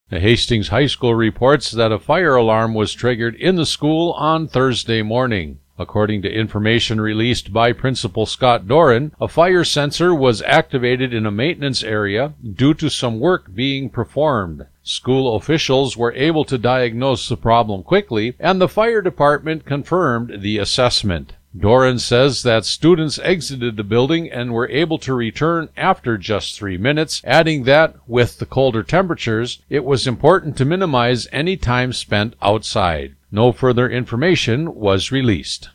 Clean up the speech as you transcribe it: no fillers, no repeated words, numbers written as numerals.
The Hastings High School reports that a fire alarm was triggered in the school on Thursday morning. According to information released by Principal Scott Doran, a fire sensor was activated in a maintenance area due to some work being performed. School officials were able to diagnose the problem quickly, and the fire department confirmed the assessment. Doran says that students exited the building and were able to return after just 3 minutes, adding that, with the colder temperatures, it was important to minimize any time spent outside. No further information was released.